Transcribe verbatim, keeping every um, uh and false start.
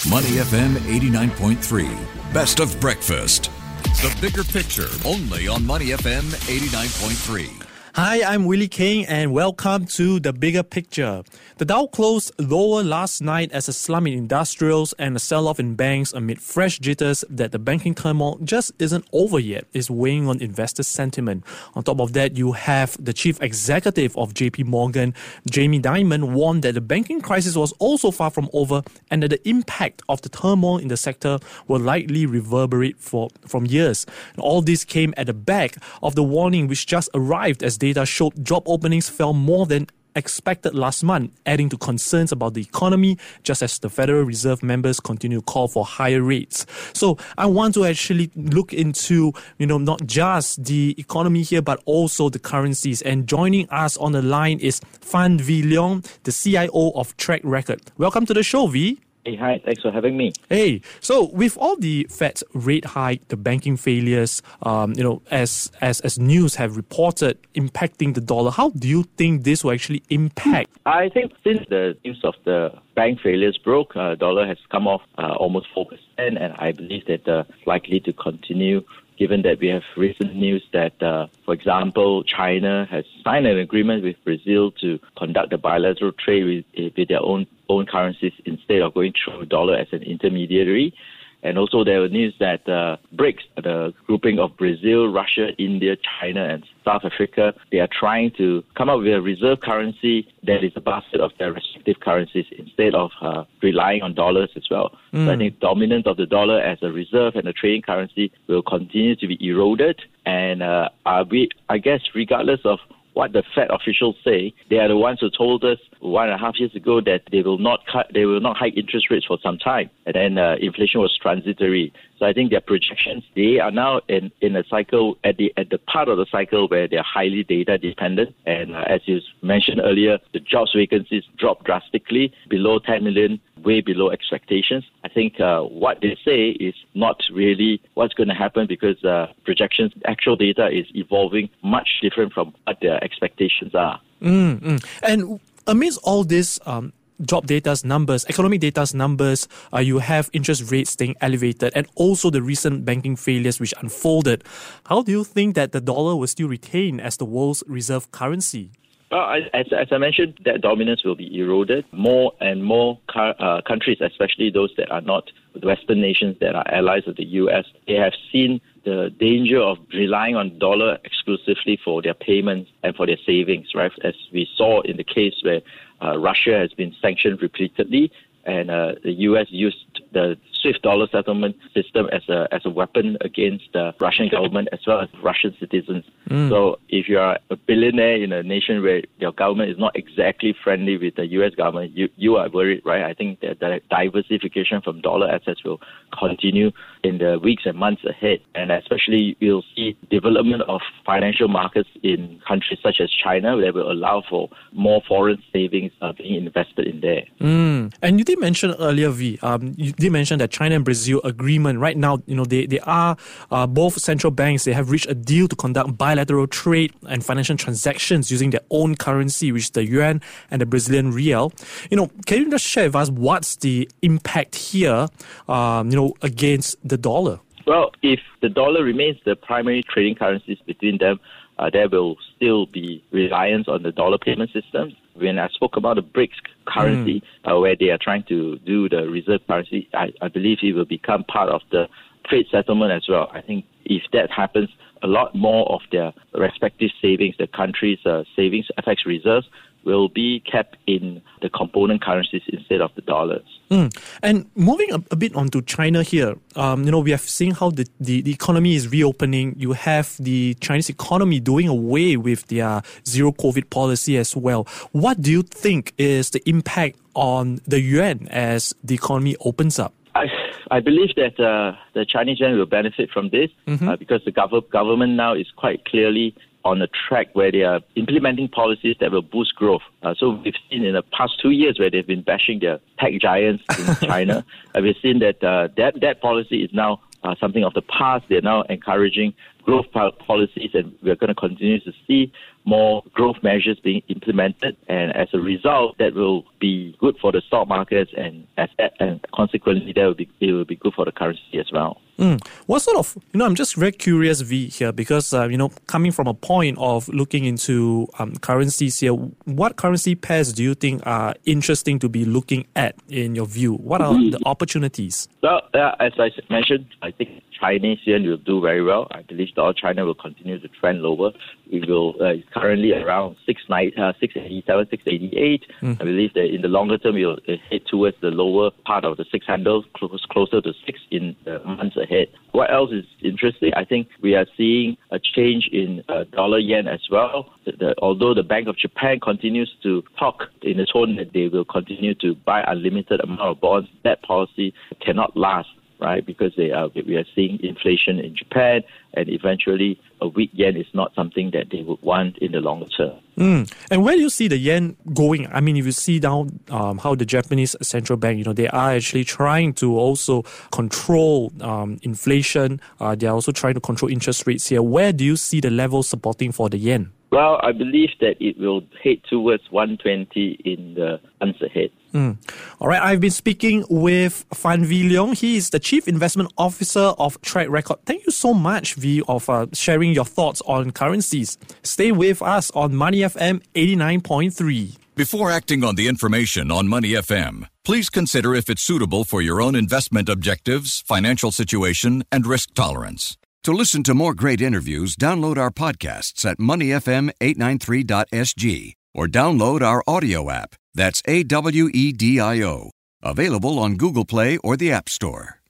Money F M eighty-nine point three. Best of breakfast. The bigger picture, only on Money F M eighty-nine point three. Hi, I'm Willie King and welcome to The Bigger Picture. The Dow closed lower last night as a slump in industrials and a sell-off in banks amid fresh jitters that the banking turmoil just isn't over yet is weighing on investor sentiment. On top of that, you have the chief executive of J P Morgan, Jamie Dimon, warned that the banking crisis was also far from over and that the impact of the turmoil in the sector will likely reverberate for from years. And all this came at the back of the warning which just arrived as data showed job openings fell more than expected last month, adding to concerns about the economy, just as the Federal Reserve members continue to call for higher rates. So I want to actually look into, you know, not just the economy here, but also the currencies. And joining us on the line is Phan V. Leong, the C I O of Track Record. Welcome to the show, V. Hey, hi. Thanks for having me. Hey, so with all the Fed's rate hike, the banking failures, um, you know, as as as news have reported impacting the dollar, how do you think this will actually impact? I think since the news of the bank failures broke, uh, dollar has come off uh, almost four percent, and I believe that uh, it's likely to continue, given that we have recent news that, uh, for example, China has signed an agreement with Brazil to conduct the bilateral trade with, with their own own currencies instead of going through dollar as an intermediary. And also there was news that uh, BRICS, the grouping of Brazil, Russia, India, China, and South Africa, they are trying to come up with a reserve currency that is a basket of their respective currencies instead of uh, relying on dollars as well. Mm. So I think dominance of the dollar as a reserve and a trading currency will continue to be eroded. And uh, we, I guess regardless of what the Fed officials say, they are the ones who told us one and a half years ago that they will not cut, they will not hike interest rates for some time, and then uh, inflation was transitory. So I think their projections, they are now in, in a cycle at the at the part of the cycle where they are highly data dependent. And uh, as you mentioned earlier, the jobs vacancies dropped drastically below ten million, way below expectations. I think uh, what they say is not really what's going to happen because uh, projections, actual data is evolving much different from what their expectations are. Mm-hmm. And amidst all this um, job data's numbers, economic data's numbers, uh, you have interest rates staying elevated and also the recent banking failures which unfolded. How do you think that the dollar will still retain as the world's reserve currency? Well, as, as I mentioned, that dominance will be eroded. More and more car, uh, countries, especially those that are not Western nations that are allies of the U S, they have seen the danger of relying on dollar exclusively for their payments and for their savings, right? As we saw in the case where uh, Russia has been sanctioned repeatedly and uh, the U S used the SWIFT dollar settlement system as a as a weapon against the Russian government as well as Russian citizens. Mm. So if you are a billionaire in a nation where your government is not exactly friendly with the U S government, you, you are worried, right? I think that the diversification from dollar assets will continue in the weeks and months ahead. And especially you'll see development of financial markets in countries such as China that will allow for more foreign savings uh, being invested in there. Mm. And you did mention earlier, V, um, you did mention that China and Brazil agreement right now, you know, they, they are uh, both central banks, they have reached a deal to conduct bilateral trade and financial transactions using their own currency, which is the yuan and the Brazilian real. You know, can you just share with us what's the impact here, um, you know, against the dollar? Well, if the dollar remains the primary trading currencies between them, uh, there will still be reliance on the dollar payment systems. When I spoke about the BRICS currency, mm. uh, where they are trying to do the reserve currency, I, I believe it will become part of the trade settlement as well. I think if that happens, a lot more of their respective savings, the country's uh, savings, F X reserves, will be kept in the component currencies instead of the dollars. Mm. And moving a, a bit onto China here, um, you know, we have seen how the, the, the economy is reopening. You have the Chinese economy doing away with their zero COVID policy as well. What do you think is the impact on the yuan as the economy opens up? I, I believe that uh, the Chinese yuan will benefit from this mm-hmm. uh, because the gov- government now is quite clearly on a track where they are implementing policies that will boost growth. Uh, so we've seen in the past two years where they've been bashing their tech giants in China, uh, we've seen that uh, that that policy is now uh, something of the past. They're now encouraging growth policies, and we're going to continue to see more growth measures being implemented, and as a result, that will be good for the stock markets, and as and consequently, that will be it will be good for the currency as well. Mm. What sort of, you know, I'm just very curious, V, here, because, uh, you know, coming from a point of looking into um, currencies here, what currency pairs do you think are interesting to be looking at in your view? What are the opportunities? Well, uh, as I mentioned, I think Chinese yuan will do very well. I believe dollar China will continue to trend lower. It will uh, it's currently around six eighty-seven, six eighty-eight. Mm. I believe that in the longer term, it will head towards the lower part of the six handle, close, closer to six in the months ahead. What else is interesting? I think we are seeing a change in uh, dollar yen as well. The, the, although the Bank of Japan continues to talk in the tone that they will continue to buy unlimited amount of bonds, that policy cannot last. Right, because they are, we are seeing inflation in Japan, and eventually a weak yen is not something that they would want in the longer term. Mm. And where do you see the yen going? I mean, if you see down um, how the Japanese central bank, you know, they are actually trying to also control um, inflation. Uh, they are also trying to control interest rates here. Where do you see the level supporting for the yen? Well, I believe that it will head towards one twenty in the months ahead. Mm. All right, I've been speaking with Fan V Leong. He is the Chief Investment Officer of Track Record. Thank you so much, V, of uh, sharing your thoughts on currencies. Stay with us on Money F M eighty-nine point three. Before acting on the information on Money F M, please consider if it's suitable for your own investment objectives, financial situation, and risk tolerance. To listen to more great interviews, download our podcasts at money f m eight ninety-three dot s g or download our audio app. That's A W E D I O. Available on Google Play or the App Store.